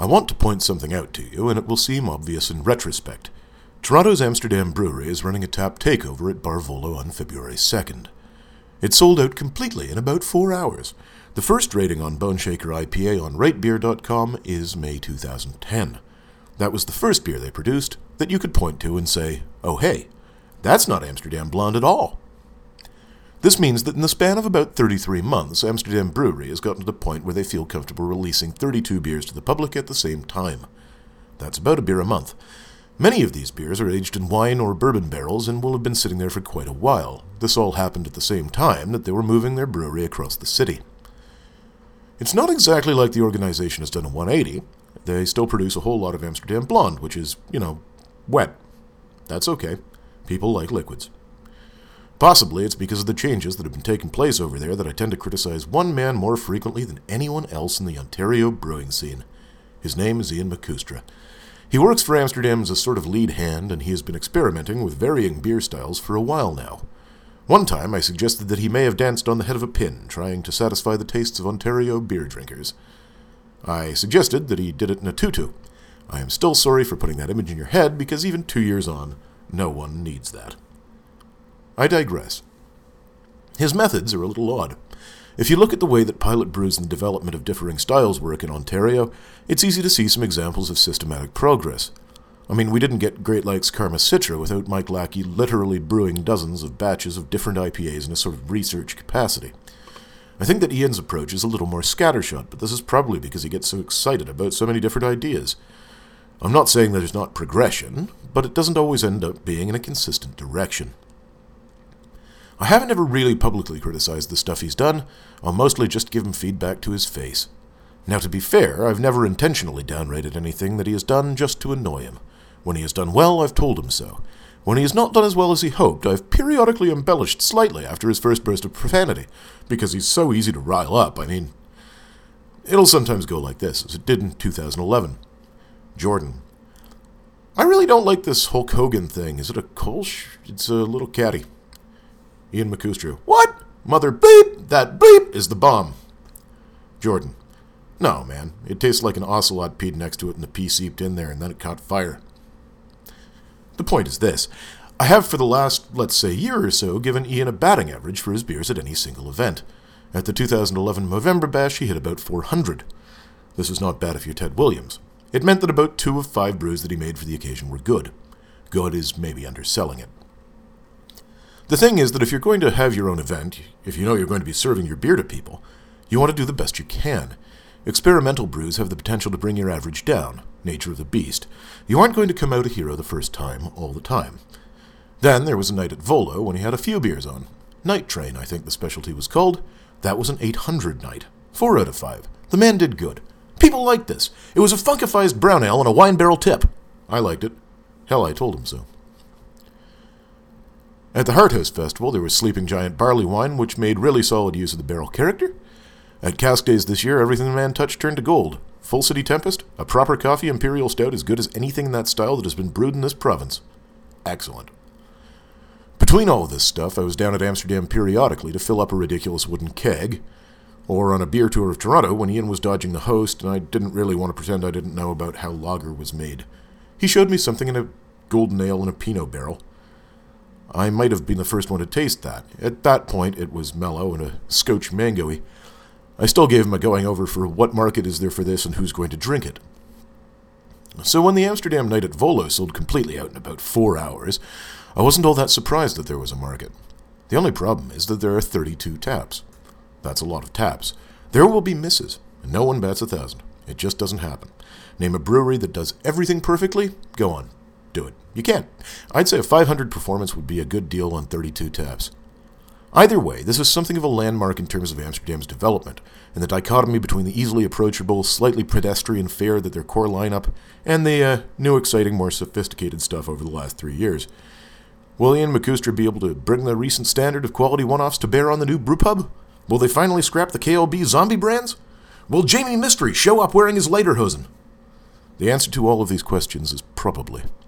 want to point something out to you, and it will seem obvious in retrospect. Toronto's Amsterdam Brewery is running a tap takeover at Bar Volo on February 2nd. It sold out completely in about 4 hours. The first rating on Bone Shaker IPA on ratebeer.com is May 2010. That was the first beer they produced that you could point to and say, oh hey, that's not Amsterdam Blonde at all. This means that in the span of about 33 months, Amsterdam Brewery has gotten to the point where they feel comfortable releasing 32 beers to the public at the same time. That's about a beer a month. Many of these beers are aged in wine or bourbon barrels and will have been sitting there for quite a while. This all happened at the same time that they were moving their brewery across the city. It's not exactly like the organization has done a 180. They still produce a whole lot of Amsterdam Blonde, which is, wet. That's okay. People like liquids. Possibly it's because of the changes that have been taking place over there that I tend to criticize one man more frequently than anyone else in the Ontario brewing scene. His name is Ian McCoustra. He works for Amsterdam as a sort of lead hand, and he has been experimenting with varying beer styles for a while now. One time I suggested that he may have danced on the head of a pin, trying to satisfy the tastes of Ontario beer drinkers. I suggested that he did it in a tutu. I am still sorry for putting that image in your head, because even 2 years on, no one needs that. I digress. His methods are a little odd. If you look at the way that pilot brews and the development of differing styles work in Ontario, it's easy to see some examples of systematic progress. I mean, we didn't get Great Lakes Karma Citra without Mike Lackey literally brewing dozens of batches of different IPAs in a sort of research capacity. I think that Ian's approach is a little more scattershot, but this is probably because he gets so excited about so many different ideas. I'm not saying that there's not progression, but it doesn't always end up being in a consistent direction. I haven't ever really publicly criticized the stuff he's done. I'll mostly just give him feedback to his face. Now, to be fair, I've never intentionally downrated anything that he has done just to annoy him. When he has done well, I've told him so. When he has not done as well as he hoped, I've periodically embellished slightly after his first burst of profanity, because he's so easy to rile up. I mean, it'll sometimes go like this, as it did in 2011. Jordan: I really don't like this Hulk Hogan thing. Is it a Kolsch? It's a little catty. Ian McCoustra: What? Mother beep! That beep is the bomb. Jordan: No, man. It tastes like an ocelot peed next to it and the pee seeped in there and then it caught fire. The point is this. I have for the last, let's say, year or so given Ian a batting average for his beers at any single event. At the 2011 Movember Bash, he hit about 400. This was not bad if you're Ted Williams. It meant that about 2 of 5 brews that he made for the occasion were good. Good is maybe underselling it. The thing is that if you're going to have your own event, if you know you're going to be serving your beer to people, you want to do the best you can. Experimental brews have the potential to bring your average down, nature of the beast. You aren't going to come out a hero the first time, all the time. Then there was a night at Volo when he had a few beers on. Night Train, I think the specialty was called. That was an 800 night. 4 out of 5. The man did good. People liked this. It was a funkifized brown ale and a wine barrel tip. I liked it. Hell, I told him so. At the Harthouse Festival, there was Sleeping Giant barley wine, which made really solid use of the barrel character. At Cask Days this year, everything the man touched turned to gold. Full City Tempest, a proper coffee imperial stout as good as anything in that style that has been brewed in this province. Excellent. Between all of this stuff, I was down at Amsterdam periodically to fill up a ridiculous wooden keg, or on a beer tour of Toronto when Ian was dodging the host and I didn't really want to pretend I didn't know about how lager was made. He showed me something in a golden ale in a Pinot barrel. I might have been the first one to taste that. At that point, it was mellow and a scotch mango-y. I still gave him a going over for what market is there for this and who's going to drink it. So when the Amsterdam night at Volo sold completely out in about 4 hours, I wasn't all that surprised that there was a market. The only problem is that there are 32 taps. That's a lot of taps. There will be misses, and no one bats 1,000. It just doesn't happen. Name a brewery that does everything perfectly, go on. Do it. You can't. I'd say a 500 performance would be a good deal on 32 taps. Either way, this is something of a landmark in terms of Amsterdam's development, and the dichotomy between the easily approachable, slightly pedestrian fare that their core lineup, and the new, exciting, more sophisticated stuff over the last 3 years. Will Ian McCoustra be able to bring the recent standard of quality one-offs to bear on the new brewpub? Will they finally scrap the KLB zombie brands? Will Jamie Mystery show up wearing his lederhosen? The answer to all of these questions is probably.